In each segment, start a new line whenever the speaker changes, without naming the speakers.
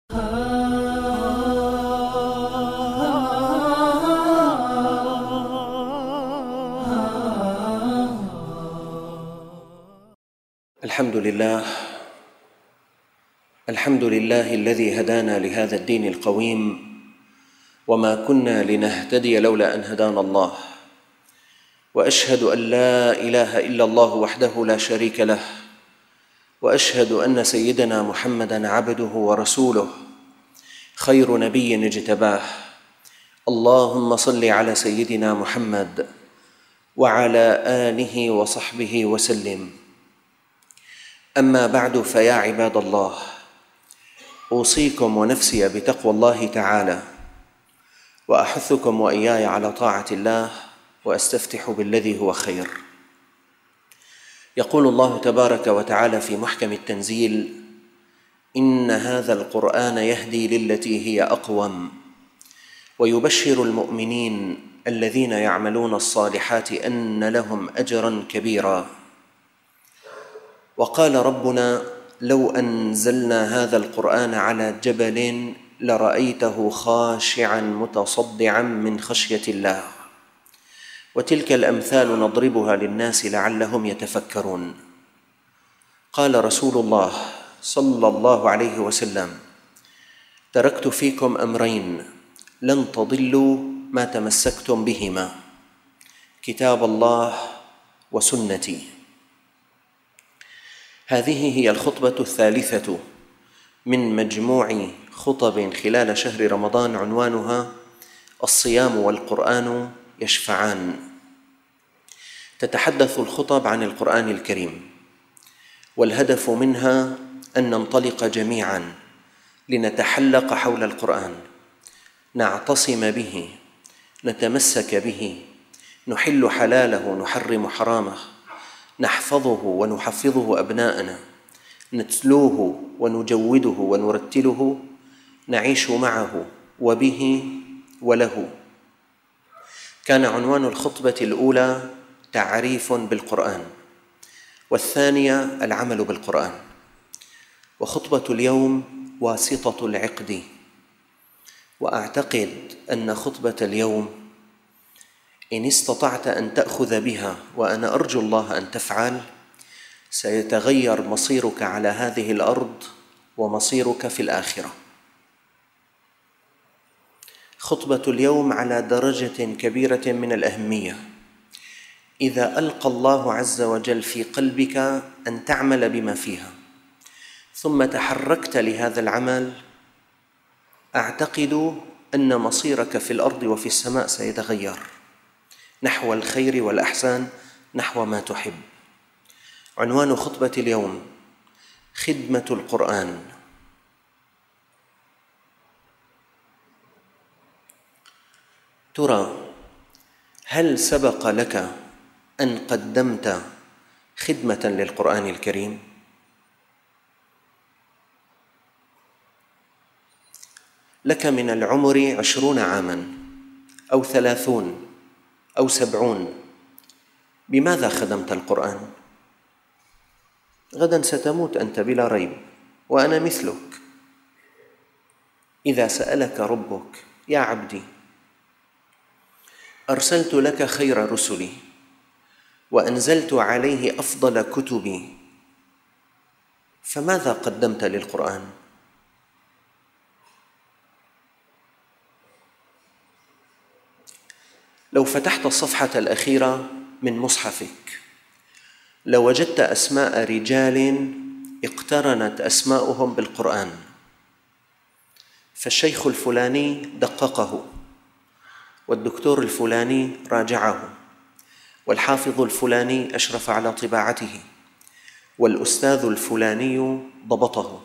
الحمد لله الذي هدانا لهذا الدين القويم، وما كنا لنهتدي لولا أن هدانا الله. وأشهد أن لا إله إلا الله وحده لا شريك له، وأشهد أن سيدنا محمدًا عبده ورسوله، خير نبي اجتباه. اللهم صل على سيدنا محمد وعلى آله وصحبه وسلم. أما بعد، فيا عباد الله، أوصيكم ونفسي بتقوى الله تعالى، وأحثكم وإياي على طاعة الله، وأستفتح بالذي هو خير. يقول الله تبارك وتعالى في محكم التنزيل: إن هذا القرآن يهدي للتي هي أقوم، ويبشر المؤمنين الذين يعملون الصالحات أن لهم أجرا كبيرا. وقال ربنا: لو أنزلنا هذا القرآن على جبل لرأيته خاشعا متصدعا من خشية الله. وتلك الأمثال نضربها للناس لعلهم يتفكرون. قال رسول الله صلى الله عليه وسلم: تركت فيكم أمرين لن تضلوا ما تمسكتم بهما، كتاب الله وسنتي. هذه هي الخطبة الثالثة من مجموع خطب خلال شهر رمضان، عنوانها: الصيام والقرآن يشفعان. تتحدث الخطب عن القرآن الكريم، والهدف منها أن ننطلق جميعاً لنتحلق حول القرآن، نعتصم به، نتمسك به، نحل حلاله، نحرم حرامه، نحفظه ونحفظه أبناءنا، نتلوه ونجوده ونرتله، نعيش معه وبه وله. كان عنوان الخطبة الأولى تعريف بالقرآن، والثانية العمل بالقرآن. وخطبة اليوم واسطة العقد. وأعتقد أن خطبة اليوم إن استطعت أن تأخذ بها، وأنا أرجو الله أن تفعل، سيتغير مصيرك على هذه الأرض ومصيرك في الآخرة. خطبة اليوم على درجة كبيرة من الأهمية. إذا ألقى الله عز وجل في قلبك أن تعمل بما فيها، ثم تحركت لهذا العمل، أعتقد أن مصيرك في الأرض وفي السماء سيتغير نحو الخير والأحسان، نحو ما تحب. عنوان خطبة اليوم: خدمة القرآن. ترى هل سبق لك أن قدمت خدمة للقرآن الكريم؟ لك من العمر 20 عاماً أو 30 أو 70، بماذا خدمت القرآن؟ غداً ستموت أنت بلا ريب، وأنا مثلك. إذا سألك ربك: يا عبدي، أرسلت لك خير رسلي وأنزلت عليه أفضل كتبي، فماذا قدمت للقرآن؟ لو فتحت الصفحة الأخيرة من مصحفك لوجدت أسماء رجال اقترنت أسماؤهم بالقرآن، فالشيخ الفلاني دققه، والدكتور الفلاني راجعه، والحافظ الفلاني أشرف على طباعته، والأستاذ الفلاني ضبطه.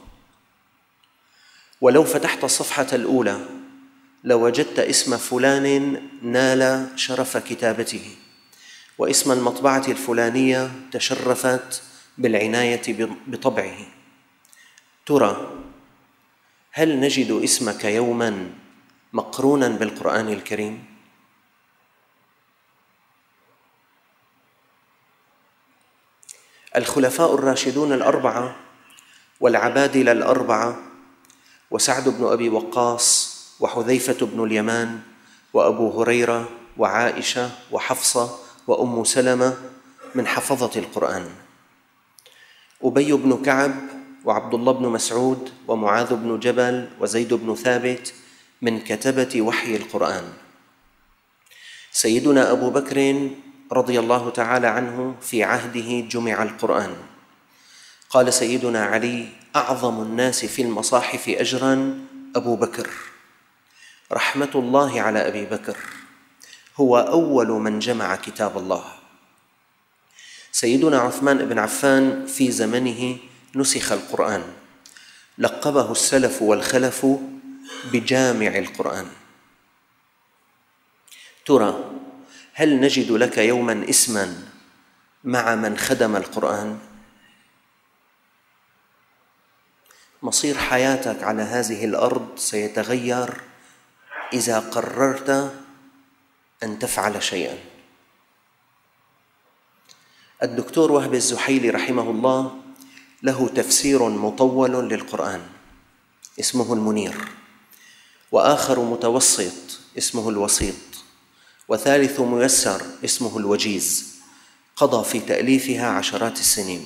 ولو فتحت الصفحة الأولى لوجدت اسم فلان نال شرف كتابته، واسم المطبعة الفلانية تشرفت بالعناية بطبعه. ترى هل نجد اسمك يوماً مقرونا بالقرآن الكريم؟ الخلفاء الراشدون الأربعة والعبادلة الأربعة وسعد بن أبي وقاص وحذيفة بن اليمان وأبو هريرة وعائشة وحفصة وأم سلمة من حفظة القرآن، أبي بن كعب وعبد الله بن مسعود ومعاذ بن جبل وزيد بن ثابت من كتبة وحي القرآن. سيدنا أبو بكر رضي الله تعالى عنه في عهده جمع القرآن. قال سيدنا علي: أعظم الناس في المصاحف أجراً أبو بكر، رحمة الله على أبي بكر، هو أول من جمع كتاب الله. سيدنا عثمان بن عفان في زمنه نسخ القرآن، لقبه السلف والخلف بجامع القرآن. ترى هل نجد لك يوماً اسماً مع من خدم القرآن؟ مصير حياتك على هذه الأرض سيتغير إذا قررت أن تفعل شيئاً. الدكتور وهب الزحيلي رحمه الله له تفسير مطول للقرآن اسمه المنير، وآخر متوسط اسمه الوسيط، وثالث ميسر اسمه الوجيز، قضى في تأليفها عشرات السنين.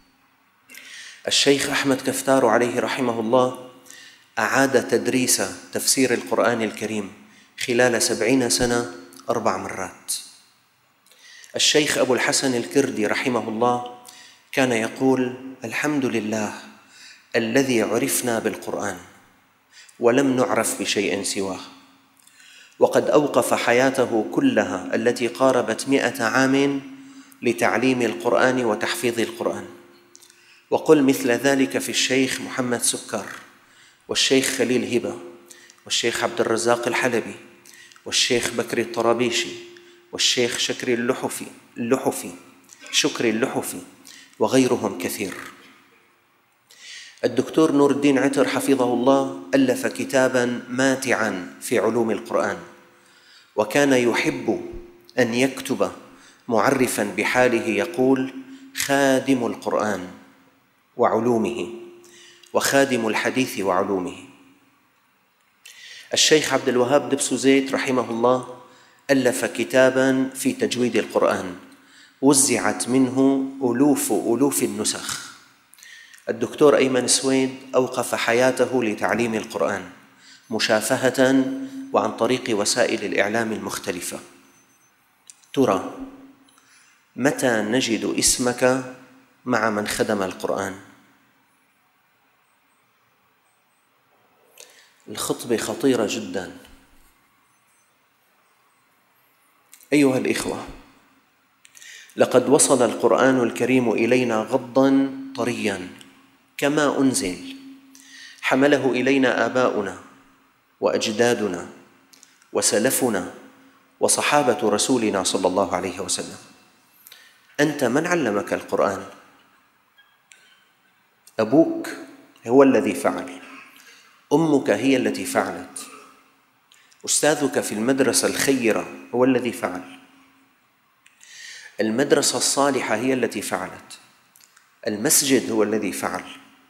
الشيخ أحمد كفتار عليه رحمه الله أعاد تدريس تفسير القرآن الكريم خلال 70 سنة 4 مرات. الشيخ أبو الحسن الكردي رحمه الله كان يقول: الحمد لله الذي عرفنا بالقرآن ولم نعرف بشيء سواه. وقد أوقف حياته كلها التي قاربت 100 عام لتعليم القرآن وتحفيظ القرآن. وقل مثل ذلك في الشيخ محمد سكر، والشيخ خليل هبة، والشيخ عبد الرزاق الحلبي، والشيخ بكري الطرابيشي، والشيخ شكري اللحفي وغيرهم كثير. الدكتور نور الدين عتر حفظه الله ألف كتاباً ماتعاً في علوم القرآن، وكان يحب أن يكتب معرفاً بحاله يقول: خادم القرآن وعلومه، وخادم الحديث وعلومه. الشيخ عبد الوهاب دبسو زيت رحمه الله ألف كتاباً في تجويد القرآن وزعت منه ألوف النسخ. الدكتور أيمن سويد أوقف حياته لتعليم القرآن مشافهة وعن طريق وسائل الإعلام المختلفة. ترى متى نجد اسمك مع من خدم القرآن؟ الخطبة خطيرة جداً. أيها الإخوة، لقد وصل القرآن الكريم إلينا غضاً طرياً كما أنزل، حمله إلينا آباؤنا وأجدادنا وسلفنا وصحابة رسولنا صلى الله عليه وسلم. أنت من علمك القرآن؟ أبوك هو الذي فعل، أمك هي التي فعلت، أستاذك في المدرسة الخيرة هو الذي فعل، المدرسة الصالحة هي التي فعلت، المسجد هو الذي فعل.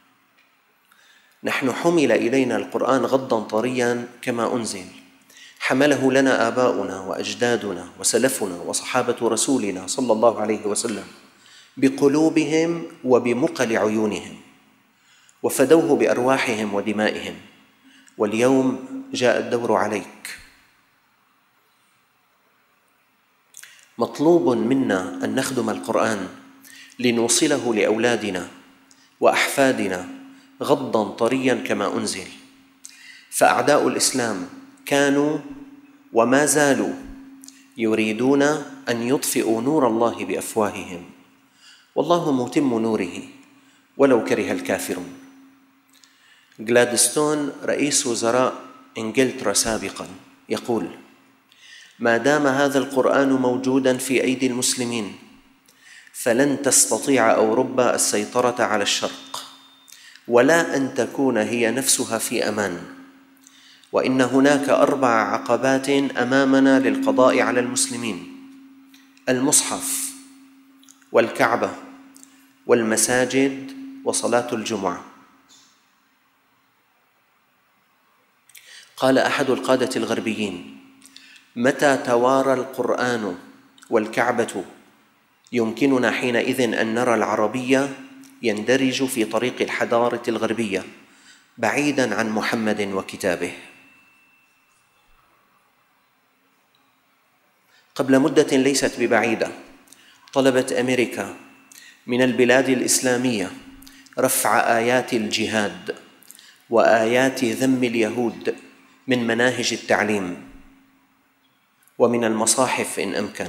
نحن حمل إلينا القرآن غضاً طرياً كما أنزل، حمله لنا آباؤنا وأجدادنا وسلفنا وصحابة رسولنا صلى الله عليه وسلم بقلوبهم وبمقل عيونهم، وفدوه بأرواحهم ودمائهم. واليوم جاء الدور عليك. مطلوب منا أن نخدم القرآن لنوصله لأولادنا وأحفادنا غضاً طرياً كما أنزل. فأعداء الإسلام كانوا وما زالوا يريدون أن يطفئوا نور الله بأفواههم، والله متم نوره ولو كره الكافرون. غلادستون رئيس وزراء إنجلترا سابقاً يقول: ما دام هذا القرآن موجوداً في أيدي المسلمين فلن تستطيع أوروبا السيطرة على الشرق، ولا أن تكون هي نفسها في أمان، وإن هناك 4 عقبات أمامنا للقضاء على المسلمين: المصحف والكعبة والمساجد وصلاة الجمعة. قال أحد القادة الغربيين: متى توارى القرآن والكعبة يمكننا حينئذ أن نرى العربية يندرج في طريق الحضارة الغربية بعيداً عن محمد وكتابه. قبل مدة ليست ببعيدة طلبت أمريكا من البلاد الإسلامية رفع آيات الجهاد وآيات ذم اليهود من مناهج التعليم ومن المصاحف إن أمكن.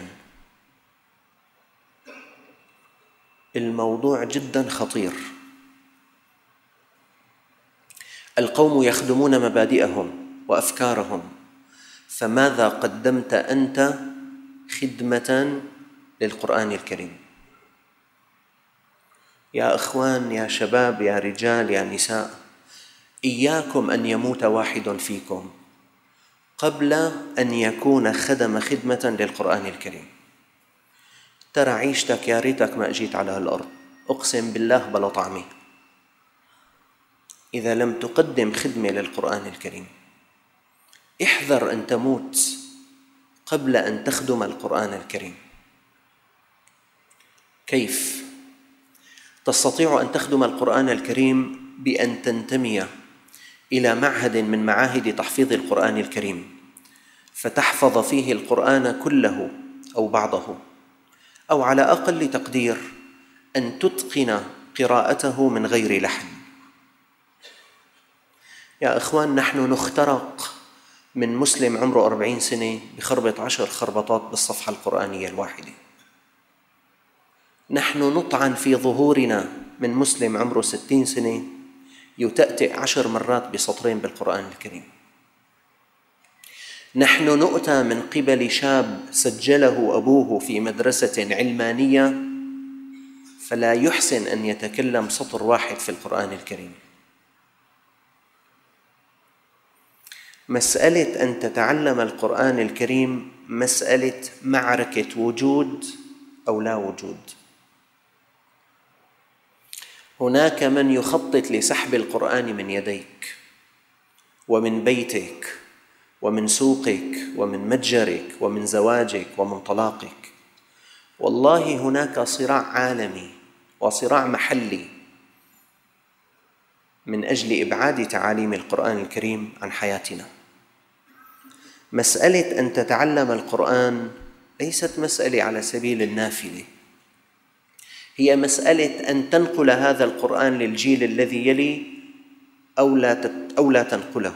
الموضوع جدا خطير. القوم يخدمون مبادئهم وأفكارهم، فماذا قدمت أنت خدمة للقرآن الكريم؟ يا أخوان، يا شباب، يا رجال، يا نساء، إياكم أن يموت واحد فيكم قبل أن يكون خدم خدمة للقرآن الكريم. ترى عيشتك يا ريتك ما أجيت على هالأرض، أقسم بالله بلا طعمه إذا لم تقدم خدمة للقرآن الكريم. احذر أن تموت قبل أن تخدم القرآن الكريم. كيف؟ تستطيع أن تخدم القرآن الكريم بأن تنتمي إلى معهد من معاهد تحفيظ القرآن الكريم فتحفظ فيه القرآن كله أو بعضه، أو على أقل تقدير أن تتقن قراءته من غير لحن. يا أخوان، نحن نخترق من مسلم عمره 40 سنة بخربط 10 خربطات بالصفحة القرآنية الواحدة. نحن نطعن في ظهورنا من مسلم عمره 60 سنة يتأتئ 10 مرات بسطرين بالقرآن الكريم. نحن نؤتى من قبل شاب سجله أبوه في مدرسة علمانية فلا يحسن أن يتكلم سطر واحد في القرآن الكريم. مسألة أن تتعلم القرآن الكريم مسألة معركة وجود أو لا وجود. هناك من يخطط لسحب القرآن من يديك ومن بيتك ومن سوقك ومن متجرك ومن زواجك ومن طلاقك. والله هناك صراع عالمي وصراع محلي من أجل إبعاد تعاليم القرآن الكريم عن حياتنا. مسألة أن تتعلم القرآن ليست مسألة على سبيل النافلة، هي مسألة أن تنقل هذا القرآن للجيل الذي يلي أو لا تنقله.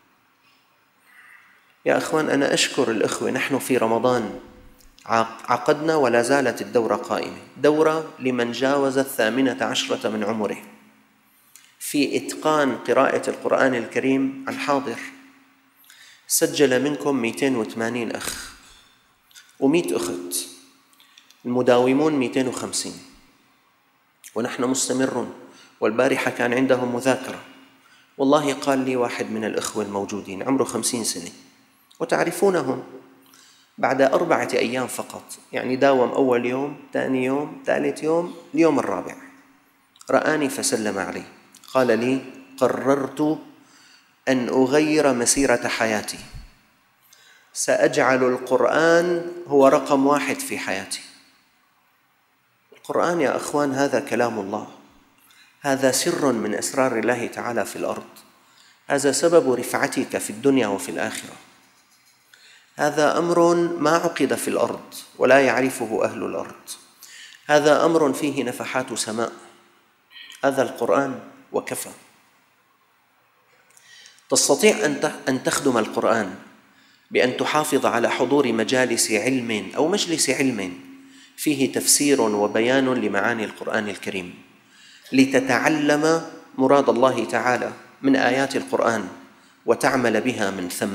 يا أخوان، أنا أشكر الأخوة، نحن في رمضان عقدنا ولا زالت الدورة قائمة، دورة لمن جاوز 18 من عمره في إتقان قراءة القرآن الكريم عن حاضر. سجل منكم 280 أخ و100 أخت، المداومون 250، ونحن مستمرون. والبارحة كان عندهم مذاكرة. والله قال لي واحد من الأخوة الموجودين عمره 50 سنة وتعرفونهم، بعد 4 أيام فقط، يعني داوم أول يوم، ثاني يوم، ثالث يوم، اليوم الرابع رآني فسلم علي، قال لي: قررت أن أغير مسيرة حياتي، سأجعل القرآن هو رقم 1 في حياتي. القرآن يا أخوان هذا كلام الله، هذا سر من أسرار الله تعالى في الأرض، هذا سبب رفعتك في الدنيا وفي الآخرة. هذا أمر ما عقد في الأرض ولا يعرفه أهل الأرض، هذا أمر فيه نفحات سماء، هذا القرآن وكفى. تستطيع أن تخدم القرآن بأن تحافظ على حضور مجالس علم أو مجلس علم فيه تفسير وبيان لمعاني القرآن الكريم، لتتعلم مراد الله تعالى من آيات القرآن وتعمل بها من ثم.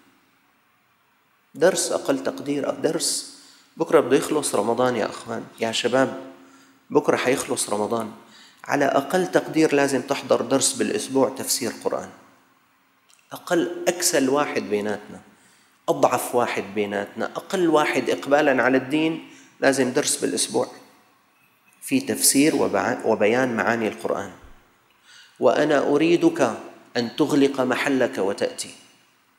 درس أقل تقدير، درس. بكرة بده يخلص رمضان يا أخوان، يا شباب، بكرة حيخلص رمضان، على أقل تقدير لازم تحضر درس بالأسبوع تفسير قرآن. أكسل واحد بيناتنا، أضعف واحد بيناتنا، أقل واحد إقبالاً على الدين لازم درس بالأسبوع في تفسير وبيان معاني القرآن. وأنا أريدك أن تغلق محلك وتأتي.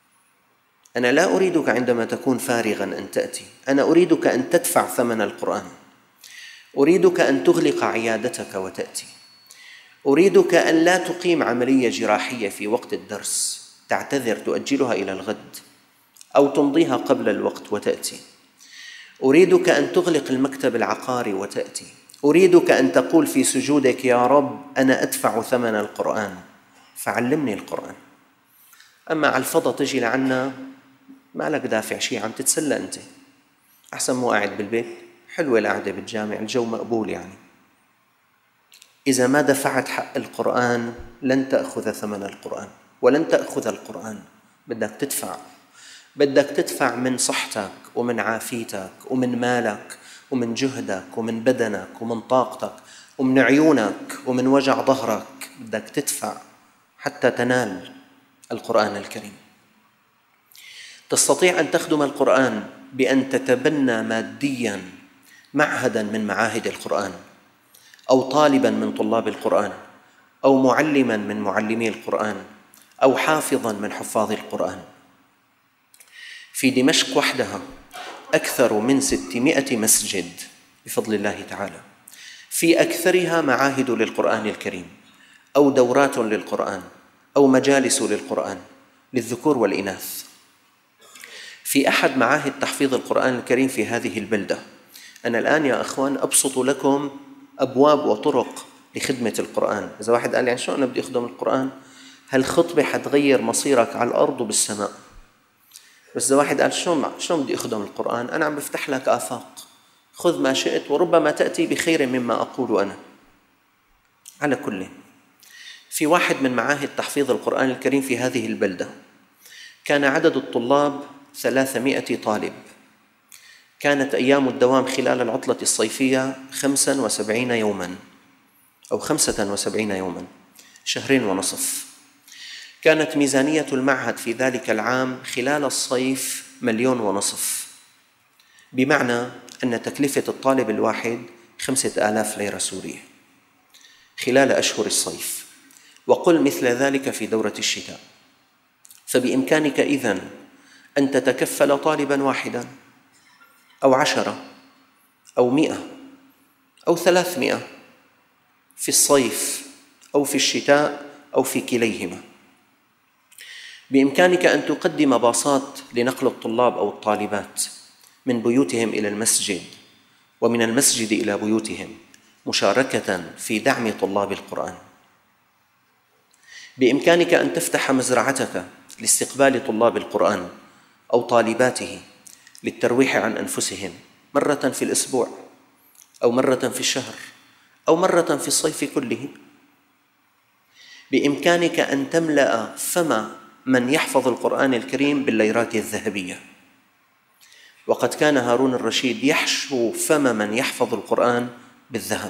أنا لا أريدك عندما تكون فارغاً أن تأتي، أنا أريدك أن تدفع ثمن القرآن، أريدك أن تغلق عيادتك وتأتي، أريدك أن لا تقيم عملية جراحية في وقت الدرس، تعتذر تؤجلها إلى الغد أو تمضيها قبل الوقت وتأتي، أريدك أن تغلق المكتب العقاري وتأتي، أريدك أن تقول في سجودك يا رب أنا أدفع ثمن القرآن فعلمني القرآن. أما على الفضا تجي لعنا ما لك دافع شيء، عم تتسلى أنت، أحسن مو قاعد بالبيت، حلوة القعدة بالجامع، الجو مقبول يعني. إذا ما دفعت حق القرآن لن تأخذ ثمن القرآن ولن تأخذ القرآن، بدك تدفع، بدك تدفع من صحتك ومن عافيتك ومن مالك ومن جهدك ومن بدنك ومن طاقتك ومن عيونك ومن وجع ظهرك، بدك تدفع حتى تنال القرآن الكريم. تستطيع أن تخدم القرآن بأن تتبنى مادياً معهداً من معاهد القرآن، أو طالباً من طلاب القرآن، أو معلماً من معلمي القرآن، أو حافظاً من حفاظ القرآن. في دمشق وحدها أكثر من 600 مسجد بفضل الله تعالى، في أكثرها معاهد للقرآن الكريم أو دورات للقرآن أو مجالس للقرآن للذكور والإناث. في أحد معاهد تحفيظ القرآن الكريم في هذه البلدة، أنا الآن يا أخوان أبسط لكم أبواب وطرق لخدمة القرآن. إذا واحد قال يعني شو أنا بدي أخدم القرآن؟ هالخطبة حتغير مصيرك على الأرض وبالسماء. بس إذا واحد قال شو بدي أخدم القرآن، أنا عم بفتح لك آفاق، خذ ما شئت وربما تأتي بخير مما أقول أنا. على كل، في واحد من معاهد تحفيظ القرآن الكريم في هذه البلدة كان عدد الطلاب 300 طالب، كانت أيام الدوام خلال العطلة الصيفية 75 يوماً أو 75 يوماً، 2.5 شهر. كانت ميزانية المعهد في ذلك العام خلال الصيف 1.5 مليون، بمعنى أن تكلفة الطالب الواحد 5,000 ليرة سورية خلال أشهر الصيف، وقل مثل ذلك في دورة الشتاء. فبإمكانك إذن أن تتكفل طالباً واحداً أو 10 أو 100 أو 300 في الصيف أو في الشتاء أو في كليهما. بإمكانك أن تقدم باصات لنقل الطلاب أو الطالبات من بيوتهم إلى المسجد ومن المسجد إلى بيوتهم مشاركة في دعم طلاب القرآن. بإمكانك أن تفتح مزرعتك لاستقبال طلاب القرآن أو طالباته للترويح عن أنفسهم مرة في الأسبوع أو مرة في الشهر أو مرة في الصيف كله. بإمكانك أن تملأ فم من يحفظ القرآن الكريم بالليرات الذهبية، وقد كان هارون الرشيد يحشو فم من يحفظ القرآن بالذهب.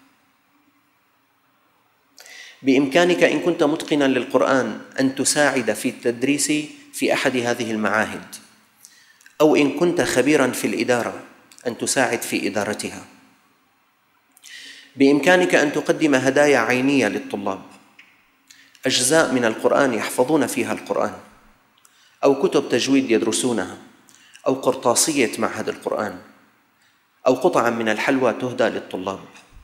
بإمكانك إن كنت متقناً للقرآن أن تساعد في التدريس في أحد هذه المعاهد، أو إن كنت خبيراً في الإدارة أن تساعد في إدارتها. بإمكانك أن تقدم هدايا عينية للطلاب، أجزاء من القرآن يحفظون فيها القرآن، أو كتب تجويد يدرسونها، أو قرطاسية معهد القرآن، أو قطعاً من الحلوى تهدى للطلاب.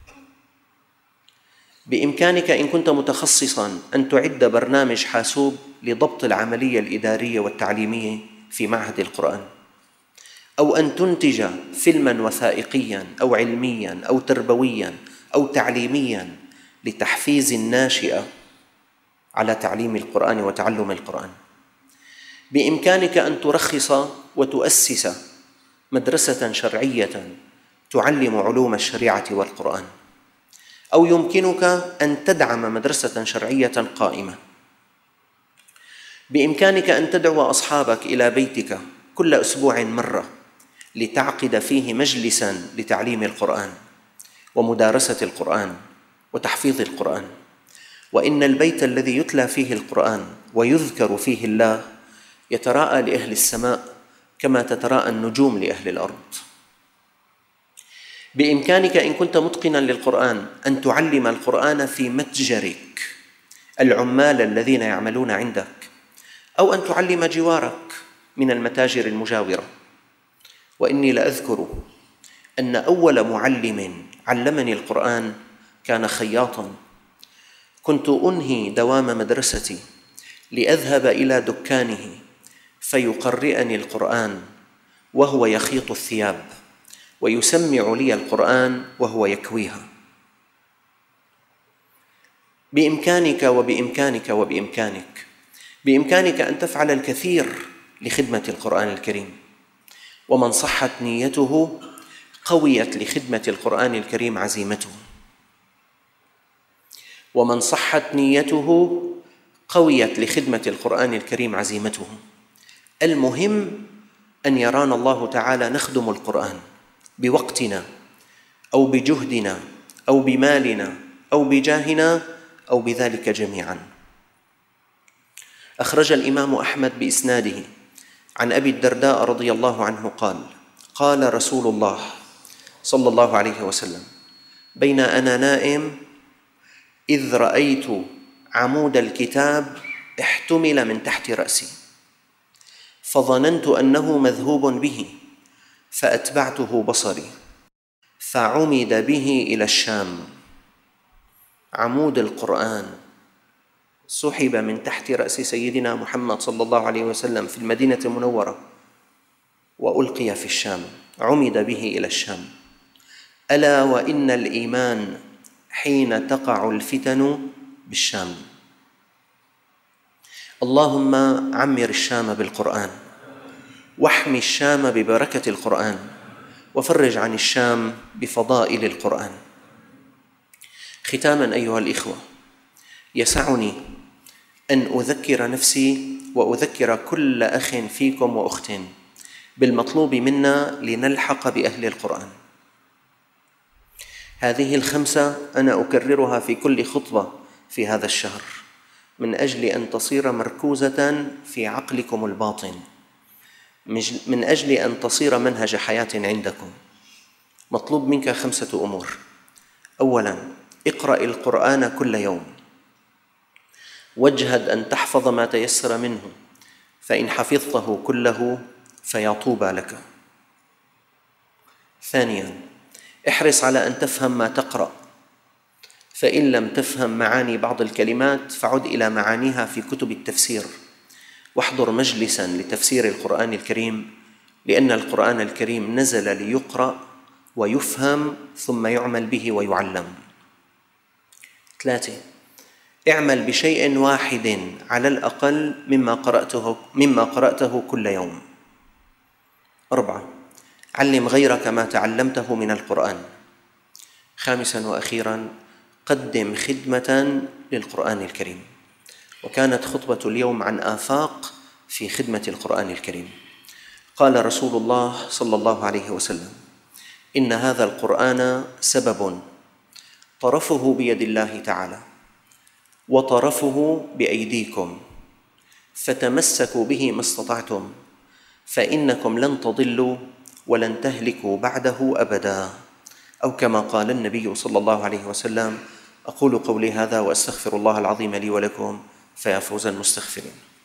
بإمكانك إن كنت متخصصاً أن تعد برنامج حاسوب لضبط العملية الإدارية والتعليمية في معهد القرآن، أو أن تنتج فيلماً وثائقياً أو علمياً أو تربوياً أو تعليمياً لتحفيز الناشئة على تعليم القرآن وتعلم القرآن. بإمكانك أن ترخص وتؤسس مدرسة شرعية تعلم علوم الشريعة والقرآن، أو يمكنك أن تدعم مدرسة شرعية قائمة. بإمكانك أن تدعو أصحابك إلى بيتك كل أسبوع مرة لتعقد فيه مجلساً لتعليم القرآن ومدارسة القرآن وتحفيظ القرآن. وإن البيت الذي يتلى فيه القرآن ويذكر فيه الله يتراءى لأهل السماء كما تتراءى النجوم لأهل الأرض. بإمكانك إن كنت متقناً للقرآن أن تعلم القرآن في متجرك العمال الذين يعملون عندك، أو أن تعلم جوارك من المتاجر المجاورة، وإني لأذكر أن أول معلم علمني القرآن كان خياطاً. كنت أنهي دوام مدرستي لأذهب إلى دكانه فيقرئني القرآن وهو يخيط الثياب، ويسمع لي القرآن وهو يكويها. بإمكانك أن تفعل الكثير لخدمة القرآن الكريم، ومن صحت نيته قويت لخدمة القرآن الكريم عزيمته، المهم أن يرانا الله تعالى نخدم القرآن بوقتنا أو بجهدنا أو بمالنا أو بجاهنا أو بذلك جميعاً. أخرج الإمام أحمد بإسناده عن أبي الدرداء رضي الله عنه قال: قال رسول الله صلى الله عليه وسلم: بين أنا نائم إذ رأيت عمود الكتاب احتمل من تحت رأسي، فظننت أنه مذهوب به، فأتبعته بصري فعمد به إلى الشام. عمود القرآن سحب من تحت رأس سيدنا محمد صلى الله عليه وسلم في المدينة المنورة وألقي في الشام، عمد به إلى الشام. ألا وإن الإيمان حين تقع الفتن بالشام. اللهم عمر الشام بالقرآن، واحم الشام ببركة القرآن، وفرج عن الشام بفضائل القرآن. ختاماً أيها الإخوة، يسعني أن أذكر نفسي وأذكر كل أخ فيكم وأخت بالمطلوب منا لنلحق بأهل القرآن. هذه 5 أنا أكررها في كل خطبة في هذا الشهر من أجل أن تصير مركوزة في عقلكم الباطن، من أجل أن تصير منهج حياة عندكم. مطلوب منك 5 أمور. أولاً، اقرأ القرآن كل يوم، واجهد أن تحفظ ما تيسر منه، فإن حفظته كله فيا طوبى لك. ثانياً، احرص على أن تفهم ما تقرأ، فإن لم تفهم معاني بعض الكلمات فعد إلى معانيها في كتب التفسير، واحضر مجلساً لتفسير القرآن الكريم، لأن القرآن الكريم نزل ليقرأ ويفهم ثم يعمل به ويعلم. 3، اعمل بشيء واحد على الأقل مما قرأته كل يوم. 4، علم غيرك ما تعلمته من القرآن. 5 وأخيراً، قدم خدمة للقرآن الكريم. وكانت خطبة اليوم عن آفاق في خدمة القرآن الكريم. قال رسول الله صلى الله عليه وسلم: إن هذا القرآن سبب طرفه بيد الله تعالى وطرفه بأيديكم، فتمسكوا به ما استطعتم، فإنكم لن تضلوا ولن تهلكوا بعده أبدا، أو كما قال النبي صلى الله عليه وسلم. أقول قولي هذا وأستغفر الله العظيم لي ولكم، فيا فوز المستغفرين.